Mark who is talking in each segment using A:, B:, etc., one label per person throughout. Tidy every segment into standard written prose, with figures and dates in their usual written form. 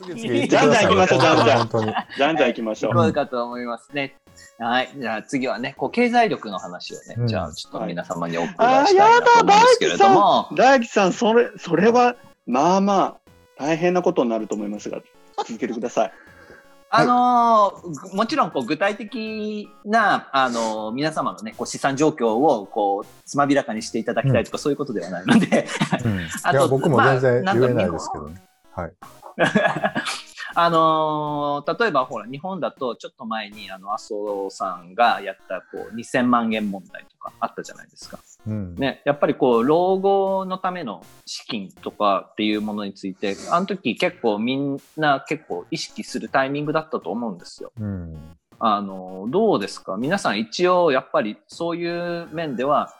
A: 次
B: じゃんじゃん行きましょう、じゃんじゃん。
A: 本当に。
B: じゃんじゃん行きましょう。
C: こうかと思いますね。はい。じゃあ次はね、こう経済力の話をね、じゃあちょっと皆様にお伺いしたいなと思うんですけれども。
B: 大樹さん、それは、まあまあ、大変なことになると思いますが、続けてください。
C: もちろんこう具体的な皆様のねこう資産状況をこうつまびらかにしていただきたいとか、そういうことではないので、
A: いや僕も全然言えないですけどね。はい。
C: 例えばほら日本だとちょっと前に麻生さんがやったこう2000万円問題とかあったじゃないですか。ね、やっぱりこう老後のための資金とかっていうものについてあの時結構みんな結構意識するタイミングだったと思うんですよ。どうですか皆さん一応やっぱりそういう面では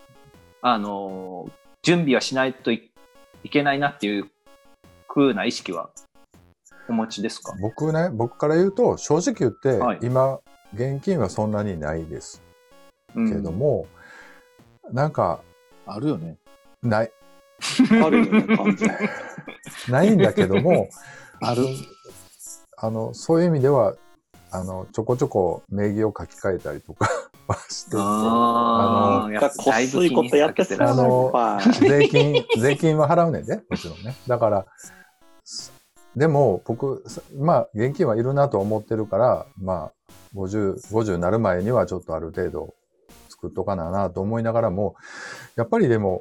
C: 準備はしないと いけないなっていう風な意識はお持ちですか？
A: 僕から言うと正直言って、今現金はそんなにないですけども、なんか
D: あるよね。
A: ない。
B: あるよね、完全。
A: ないんだけども、そういう意味ではちょこちょこ名義を書き換えたりとかしてて、
B: こっそりことやってた
A: 税金は払うねんで、もちろんね。だからでも僕まあ現金はいるなと思ってるから、まあ50になる前にはちょっとある程度作っとかなと思いながらも、やっぱりでも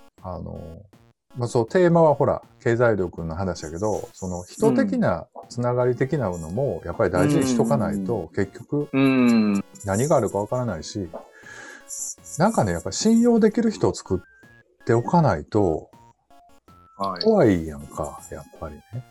A: そうテーマはほら経済力の話だけど、その人的なつながり的なのもやっぱり大事にしとかないと、結局何があるかわからないし、なんかねやっぱり信用できる人を作っておかないと怖いやんか、やっぱりね。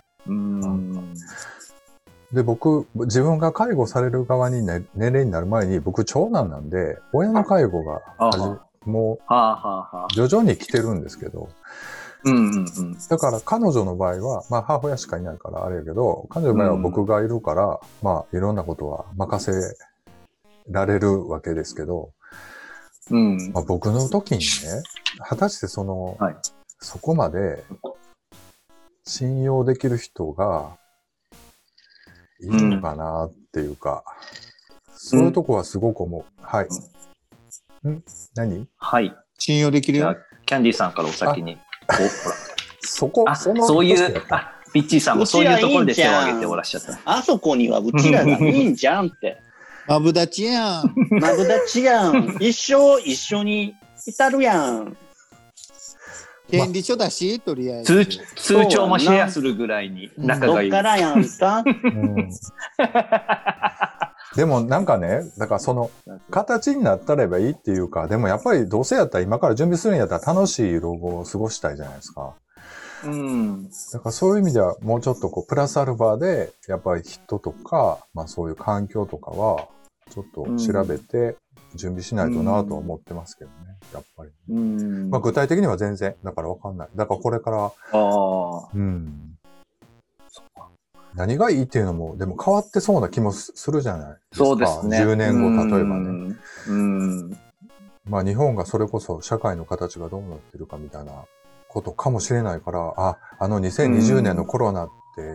A: で僕自分が介護される側に、ね、年齢になる前に僕長男なんで親の介護がもう徐々に来てるんですけど、だから彼女の場合はまあ母親しかいないからあれやけど、彼女の場合は僕がいるから、まあいろんなことは任せられるわけですけど、まあ、僕の時にね果たしてそこまで信用できる人がいるのかなっていうか、そういうとこはすごく思う。はい。何？
C: はい。
D: 信用できるよ。
C: キャンディーさんからお先に。
A: ほら。
C: そういう、ピッチーさんもそういうところで手を挙げておらっしゃった。
B: あそこにはうちらがいいんじゃんって。
D: マブダチやん。
B: マブダチやん。一生一緒にいるやん。
D: 権利書だし、とりあえず。
C: 通帳もシェアするぐらいに仲がいい。
B: どっからやんか。
A: でもなんかね、だからその形になったればいいっていうか、でもやっぱりどうせやったら今から準備するんやったら楽しい老後を過ごしたいじゃないですか。だからそういう意味ではもうちょっとこうプラスアルファでやっぱり人とか、まあそういう環境とかはちょっと調べて準備しないとなとは思ってますけどね、やっぱり。まあ具体的には全然だからわかんない。だからこれから何がいいっていうのもでも変わってそうな気もするじゃないですか。
C: そうですね。
A: 10年後例えばね。まあ日本がそれこそ社会の形がどうなってるかみたいなことかもしれないから、2020年のコロナって、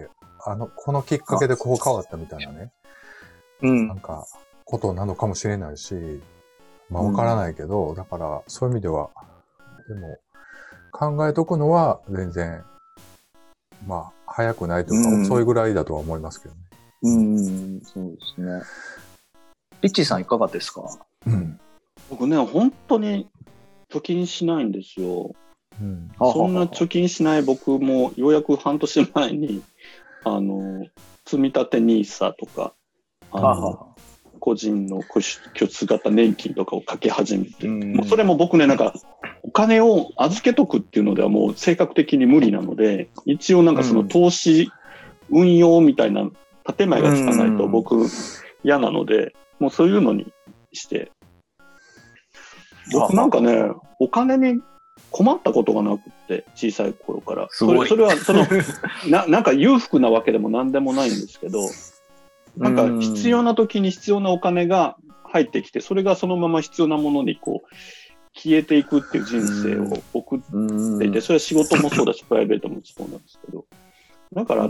A: このきっかけでこう変わったみたいなね。なんか、ことなのかもしれないし、まあわからないけど、だからそういう意味では、でも考えとくのは全然、まあ早くないというか、遅いぐらいだとは思いますけどね。
C: そうですね。ピッチーさんいかがですか？
B: 僕ね、本当に貯金しないんですよ。そんな貯金しない僕もようやく半年前に積み立て NISA とか個人の拠出型年金とかをかけ始めて、もうそれも僕ねなんかお金を預けとくっていうのではもう性格的に無理なので、一応なんかその投資運用みたいな建前がつかないと僕嫌なので、もうそういうのにして僕なんかねお金に困ったことがなくって小さい頃から。それはなんか裕福なわけでも何でもないんですけど、なんか必要な時に必要なお金が入ってきて、それがそのまま必要なものにこう消えていくっていう人生を送っていて、それは仕事もそうだしプライベートもそうなんですけど、だから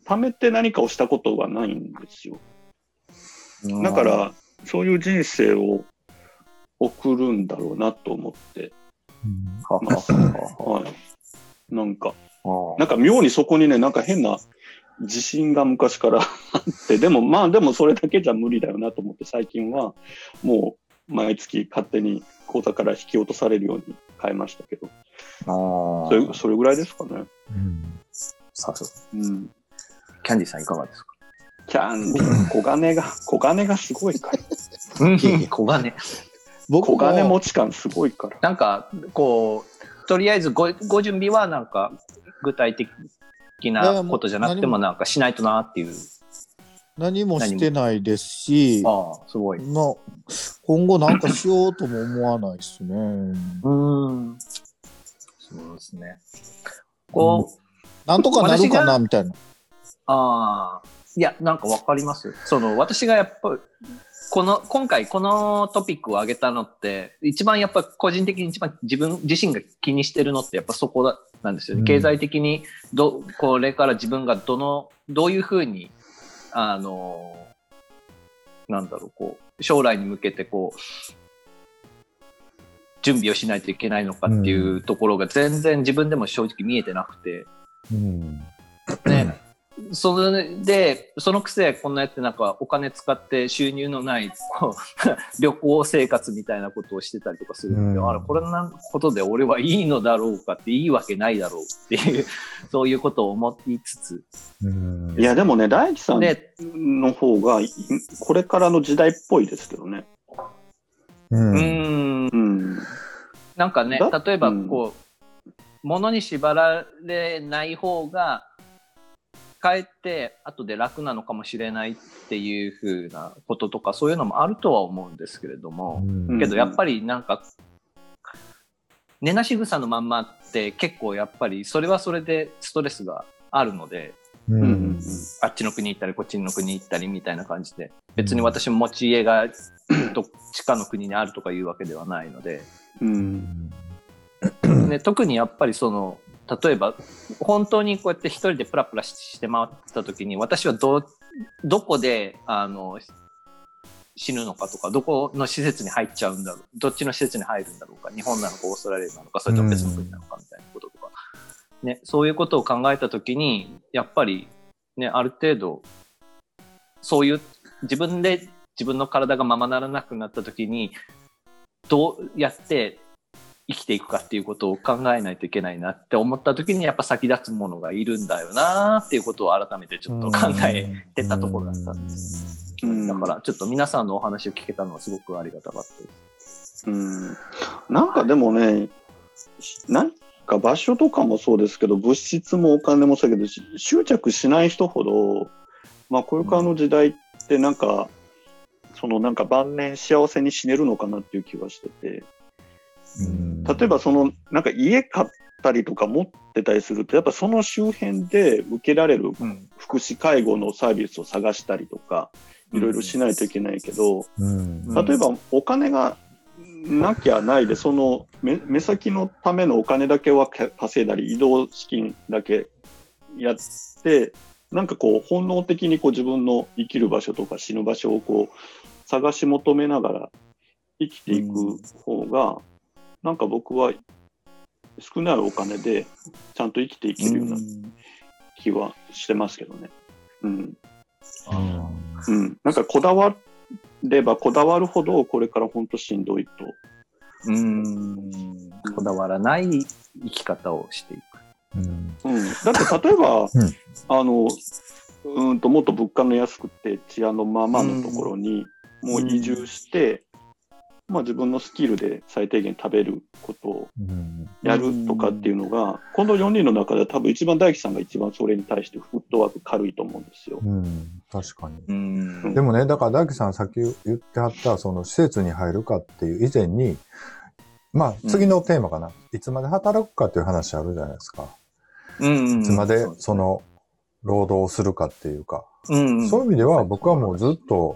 B: 貯めて何かをしたことがないんですよ。だから、そういう人生を送るんだろうなと思ってます。はい。なんか妙にそこにね、なんか変な自信が昔からあって、でもそれだけじゃ無理だよなと思って、最近はもう毎月勝手に口座から引き落とされるように変えましたけど。それぐらいですかね。
C: さすが。キャンディさんいかがですか？
B: キャンディ、小金がすごいから。
C: 小金。
B: 小金持ち感すごいから。
C: なんか、こう、とりあえずご準備はなんか、具体的なことじゃなくてもなんかしないとなっていう。
D: 何もしてないですし、
C: すごい。
D: 今後なんかしようとも思わないですね。
C: そうですね。
D: なんとかなるかなみたいな。
C: いや、なんかわかります。私がやっぱり、今回このトピックを挙げたのって、一番やっぱ個人的に一番自分自身が気にしてるのってやっぱそこなんですよね。経済的にこれから自分がどういうふうに、将来に向けて準備をしないといけないのかっていうところが全然自分でも正直見えてなくて。ね。そのくせこんなやってなんかお金使って収入のない旅行生活みたいなことをしてたりとかするので、これなことで俺はいいのだろうかっていいわけないだろうっていうそういうことを思いつつ、
B: いやでもね、大樹さんの方がこれからの時代っぽいですけどね。
C: なんかね、例えば物に縛られない方がかえって後で楽なのかもしれないっていう風なこととかそういうのもあるとは思うんですけれども、けどやっぱりなんか根なし草のまんまって結構やっぱりそれはそれでストレスがあるので、あっちの国行ったりこっちの国行ったりみたいな感じで、別に私も持ち家がどっちかの国にあるとかいうわけではないので、ね、特にやっぱり例えば本当にこうやって一人でプラプラして回ってた時に私はどこで死ぬのかとか、どこの施設に入っちゃうんだろう、どっちの施設に入るんだろうか、日本なのかオーストラリアなのかそれとも別の国なのかみたいなこととか、ね、そういうことを考えた時にやっぱりね、ある程度そういう自分の体がままならなくなった時にどうやって生きていくかっていうことを考えないといけないなって思った時にやっぱ先立つものがいるんだよなっていうことを改めてちょっと考えてたところだったんです。だからちょっと皆さんのお話を聞けたのはすごくありがたかったです。
B: なんかでもね、なんか場所とかもそうですけど、物質もお金もそうだけど、執着しない人ほど、これからの時代ってなんか晩年幸せに死ねるのかなっていう気がしてて、例えばなんか家買ったりとか持ってたりするとやっぱその周辺で受けられる福祉介護のサービスを探したりとかいろいろしないといけないけど、例えばお金がなきゃないで目先のためのお金だけは稼いだり移動資金だけやってなんか本能的に自分の生きる場所とか死ぬ場所を探し求めながら生きていく方がなんか僕は少ないお金でちゃんと生きていけるような気はしてますけどね。なんかこだわればこだわるほどこれから本当しんどいと。
C: こだわらない生き方をしていく。
B: だって例えば、もっと物価の安くて治安のまあまあのところにもう移住して、自分のスキルで最低限食べることをやるとかっていうのが、この4人の中で多分一番大樹さんが一番それに対してフットワーク軽いと思うんですよ。
A: 確かに。でもね、だから大樹さんさっき言ってはった施設に入るかっていう以前に、次のテーマかな、いつまで働くかっていう話あるじゃないですか。いつまで労働をするかっていうか、そういう意味では僕はもうずっと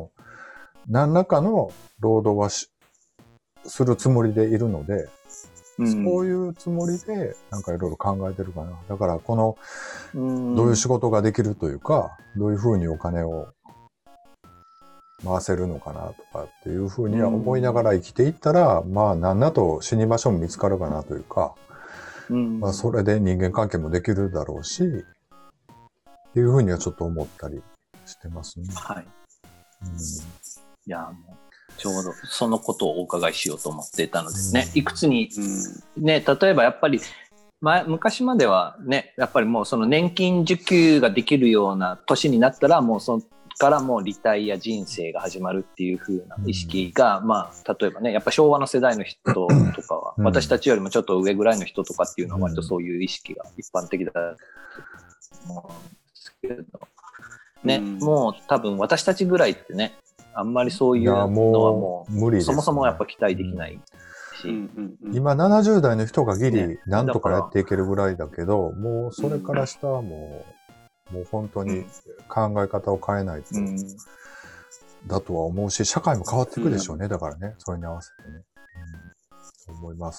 A: 何らかの労働はするつもりでいるので、 そういうつもりで、なんかいろいろ考えてるかな。だから、この、どういう仕事ができるというか、どういうふうにお金を回せるのかなとかっていうふうには思いながら生きていったら、まあ、なんだと死に場所も見つかるかなというか、まあ、それで人間関係もできるだろうし、っていうふうにはちょっと思ったりしてますね。
C: はい。いや、もう、ちょうどそのことをお伺いしようと思っていたのでね、いくつに、ね、例えばやっぱり、昔まではね、やっぱりもうその年金受給ができるような年になったら、もうそこからもうリタイア人生が始まるっていう風な意識が、まあ、例えばね、やっぱ昭和の世代の人とかは、私たちよりもちょっと上ぐらいの人とかっていうのは割とそういう意識が一般的だと思うんですけど、ね、もう多分私たちぐらいってね、あんまりそういうのはもう
A: 無理ですね。
C: そもそもやっぱ期待できないし、
A: 今70代の人がギリなんとかやっていけるぐらいだけど、もうそれから下はもう本当に考え方を変えないと、だとは思うし、社会も変わっていくでしょうね。だからね、それに合わせてね。思います。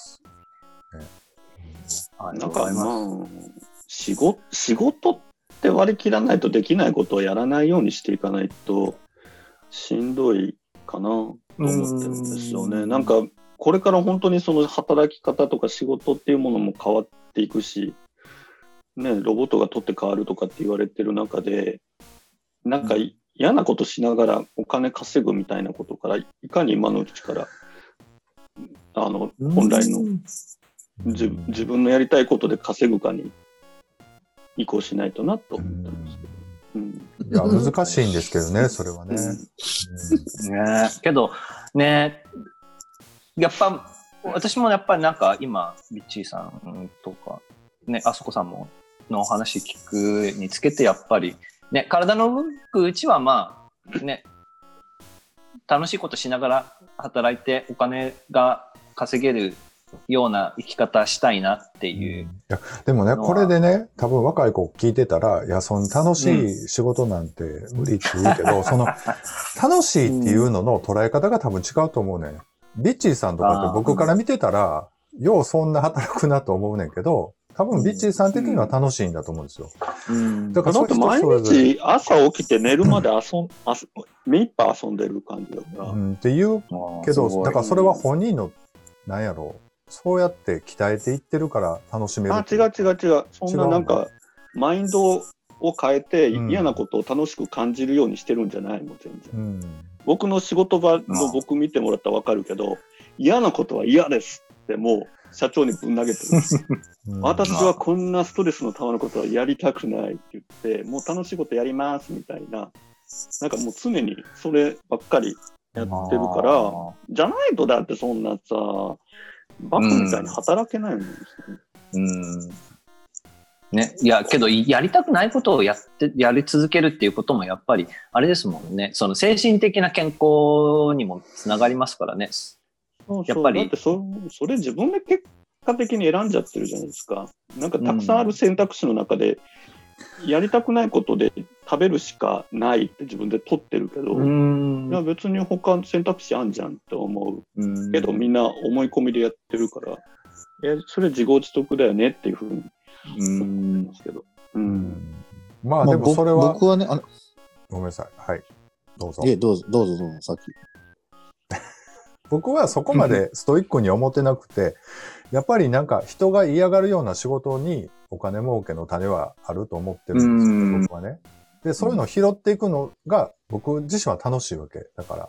B: なんかまあ、仕事って割り切らないとできないことをやらないようにしていかないとしんどいかなと思ってるんですよね。なんかこれから本当にその働き方とか仕事っていうものも変わっていくし、ね、ロボットが取って変わるとかって言われてる中で、なんか嫌なことしながらお金稼ぐみたいなことからいかに今のうちから本来の自分のやりたいことで稼ぐかに移行しないとなと思ったんですけど。
A: いや、難しいんですけどね、それはね。
C: ね、けど、ね、やっぱ、私もやっぱりなんか今、ビッチーさんとか、ね、あそこさんものお話聞くにつけて、やっぱり、ね、体の動くうちはまあ、ね、楽しいことしながら働いてお金が稼げるような生き方したいなっていう。い
A: や、でもね、これでね、多分若い子聞いてたら、いや、その楽しい仕事なんて無理って言うけど、その楽しいっていうのの捉え方が多分違うと思うね。ビッチーさんとかって僕から見てたら、ようそんな働くなと思うねんけど、多分ビッチーさん的には楽しいんだと思うんですよ。
B: だから毎日朝起きて寝るまで目いっぱい遊んでる感じだから。
A: っていうけど、だからそれは本人の、なんやろう。そうやって鍛えていってるから楽しめる。
B: 違う。そんななんか、マインドを変えて嫌なことを楽しく感じるようにしてるんじゃないの、全然。僕の仕事場の僕見てもらったらわかるけど、嫌なことは嫌ですってもう社長にぶん投げてるんです。私はこんなストレスのたまることはやりたくないって言って、もう楽しいことやりますみたいな、なんかもう常にそればっかりやってるから、じゃないとだってそんなさ、バカみたいに働けないんですよ
C: ね。いや、けど、やりたくないことをやり続けるっていうこともやっぱり、あれですもんね。その精神的な健康にもつながりますからね。
B: やっぱり。だってそれ自分で結果的に選んじゃってるじゃないですか。なんかたくさんある選択肢の中で、やりたくないことで食べるしかないって自分で取ってるけど、いや別に他選択肢あんじゃんって思うけど、みんな思い込みでやってるから、それ自業自得だよねっていうふうに思うんですけど。
A: まあでもそれは、
D: 僕はね、
A: ごめんなさい。はい。どうぞ。
D: どうぞ、さっき。
A: 僕はそこまでストイックに思ってなくて、やっぱりなんか人が嫌がるような仕事にお金儲けの種はあると思ってるんですよ、僕はね。で、そういうのを拾っていくのが僕自身は楽しいわけ。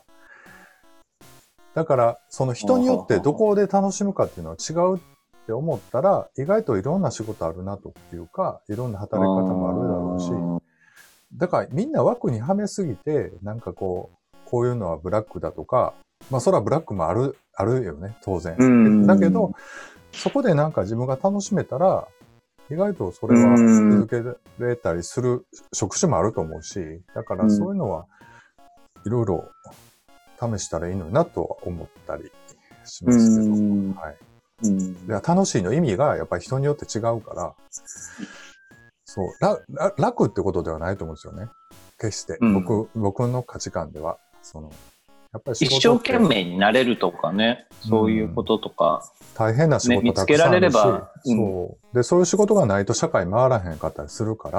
A: だから、その人によってどこで楽しむかっていうのは違うって思ったら、意外といろんな仕事あるなというか、いろんな働き方もあるだろうし、だからみんな枠にはめすぎて、なんかこういうのはブラックだとか、まあそれはブラックもあるよね、当然。だけど、そこでなんか自分が楽しめたら、意外とそれは続けられたりする職種もあると思うし、だからそういうのはいろいろ試したらいいのになとは思ったりしますけど、はい。楽しいの意味がやっぱり人によって違うから、そう、楽ってことではないと思うんですよね。決して。僕の価値観では、 やっぱり
C: 一生懸命になれるとかね、そういうこととか。
A: 大変な仕事
C: 見つけられれば、
A: そう。で、そういう仕事がないと社会回らへんかったりするから。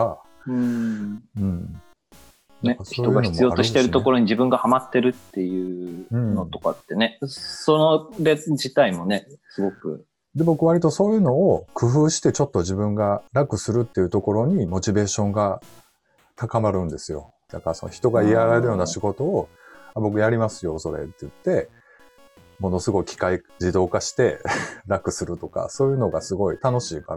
C: ね、人が必要としてるところに自分がハマってるっていうのとかってね、それ自体もね、すごく。
A: で、僕割とそういうのを工夫してちょっと自分が楽するっていうところにモチベーションが高まるんですよ。だからその人がやられるような仕事を、僕やりますよ、それって言って、ものすごい機械自動化して楽するとか、そういうのがすごい楽しいから。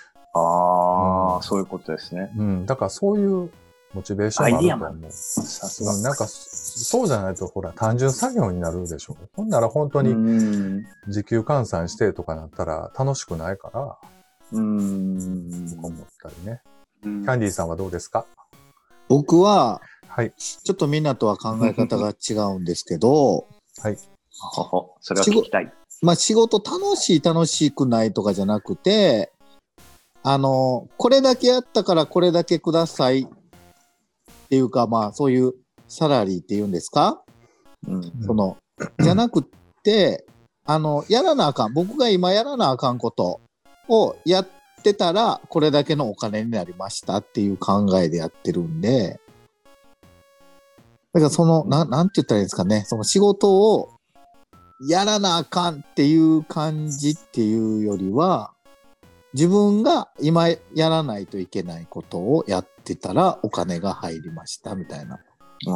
C: そういうことですね。
A: だからそういうモチベーションもあると思う。さすが。なんか、そうじゃないと、ほら、単純作業になるでしょ。ほんなら本当に、時給換算してとかなったら楽しくないから、とか思ったりね。キャンディーさんはどうですか？
D: 僕は、はい。ちょっとみんなとは考え方が違うんですけど、
A: はい。
C: それは聞きたい。
D: 仕事楽しくないとかじゃなくて、これだけやったからこれだけくださいっていうか、そういうサラリーっていうんですか？じゃなくて、やらなあかん。僕が今やらなあかんことをやってたら、これだけのお金になりましたっていう考えでやってるんで、だからなんて言ったらいいんですかね。その仕事をやらなあかんっていう感じっていうよりは、自分が今やらないといけないことをやってたらお金が入りましたみたいな。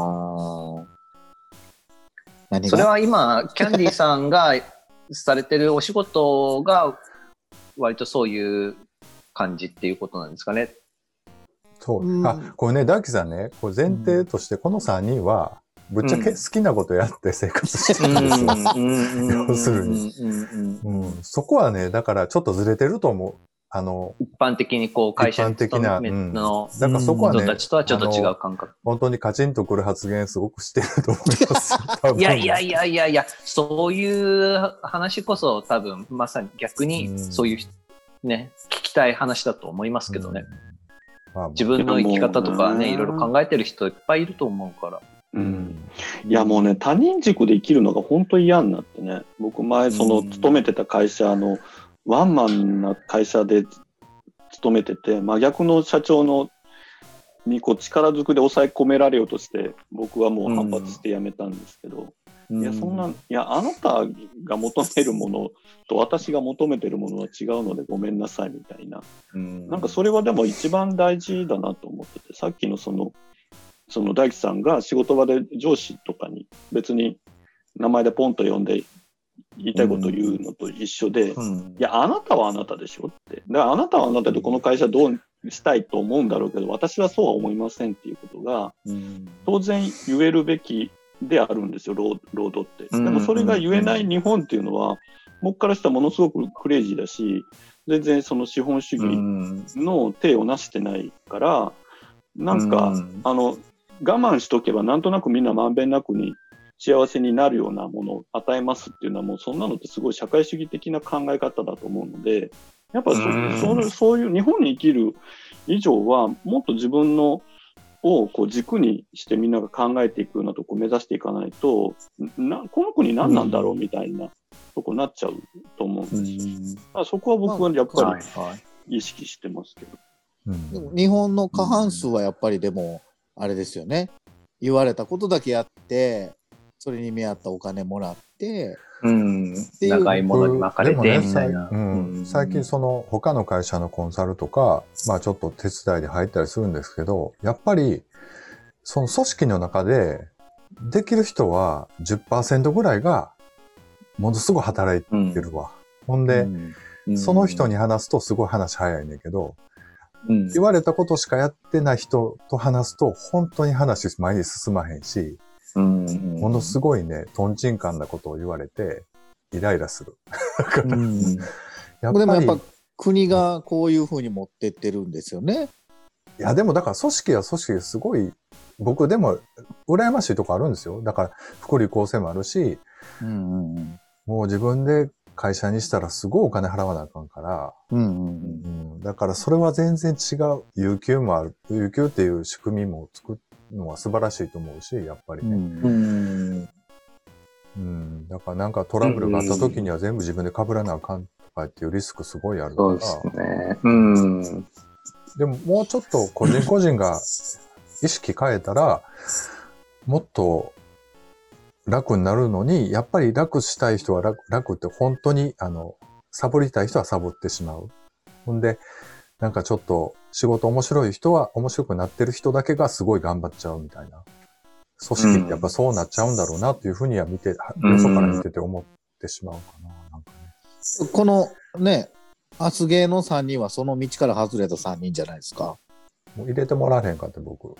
C: それは今、キャンディーさんがされてるお仕事が割とそういう感じっていうことなんですかね。
A: そう。これね、ダーキさんね、これ前提としてこの3人は、ぶっちゃけ好きなことやって生活してるんですよ。要するに。そこはね、だからちょっとずれてると思う。
C: 一般的にこう会社的なの人たちとはちょっと違う感覚。
A: 本当にカチンとくる発言すごくしてると思いますよ。
C: いや、そういう話こそ多分まさに逆にそういうね、聞きたい話だと思いますけどね。自分の生き方とかね、いろいろ考えてる人いっぱいいると思うから。
B: いやもうね、他人軸で生きるのが本当に嫌になってね。僕前勤めてた会社ワンマンな会社で勤めてて、真逆の社長に力ずくで抑え込められようとして、僕はもう反発して辞めたんですけど、あなたが求めるものと私が求めてるものは違うのでごめんなさいみたいな。なんかそれはでも一番大事だなと思ってて、さっきのその大樹さんが仕事場で上司とかに別に名前でポンと呼んで言いたいことを言うのと一緒で、いや、あなたはあなたでしょって。だからあなたはあなたでこの会社どうしたいと思うんだろうけど、私はそうは思いませんっていうことが、当然言えるべきであるんですよ、労働って。でもそれが言えない日本っていうのは、僕からしたらものすごくクレイジーだし、全然その資本主義の体をなしてないから、なんか、我慢しとけばなんとなくみんなまんべんなくに幸せになるようなものを与えますっていうのはもうそんなのってすごい社会主義的な考え方だと思うので、やっぱそういう日本に生きる以上はもっと自分のをこう軸にしてみんなが考えていくようなとこを目指していかないと、この国何なんだろうみたいなとこになっちゃうと思うんですよ。だからそこは僕はやっぱり意識してますけど。
D: でも日本の過半数はやっぱりでもあれですよね。言われたことだけやって、それに見合ったお金もらって、
C: 長いものに巻かれてみたいな。
A: 最近他の会社のコンサルとか、ちょっと手伝いで入ったりするんですけど、やっぱりその組織の中でできる人は 10% ぐらいがものすごい働いてるわ。ほんで、その人に話すとすごい話早いねんけど、言われたことしかやってない人と話すと本当に話前に進まへんし、ものすごいね、トンチンカンなことを言われて、イライラする。
D: でもやっぱ国がこういう風に持ってってるんですよね。
A: いや、でもだから組織は組織ですごい、僕でも羨ましいとこあるんですよ。だから福利厚生もあるし、もう自分で会社にしたらすごいお金払わなあかんから、だからそれは全然違う。有給もある。有給っていう仕組みも作るのは素晴らしいと思うし、やっぱりね。 だからなんかトラブルがあった時には全部自分で被らなあかんとかっていうリスクすごいあるから。
C: そうですね。
A: でももうちょっと個人個人が意識変えたら、もっと楽になるのに、やっぱり楽したい人は楽って本当に、サボりたい人はサボってしまう。ほんで、なんかちょっと仕事面白い人は面白くなってる人だけがすごい頑張っちゃうみたいな。組織ってやっぱそうなっちゃうんだろうなっていうふうにはよそから見てて思ってしまうかな。なんかね、
D: このね、アスゲーの3人はその道から外れた3人じゃないですか。
A: もう入れてもらえへんかって僕。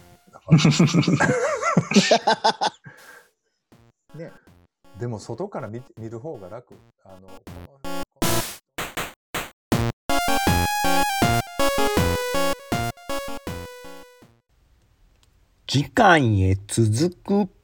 A: ね、でも外から見る方が楽。
E: 次回へ続く。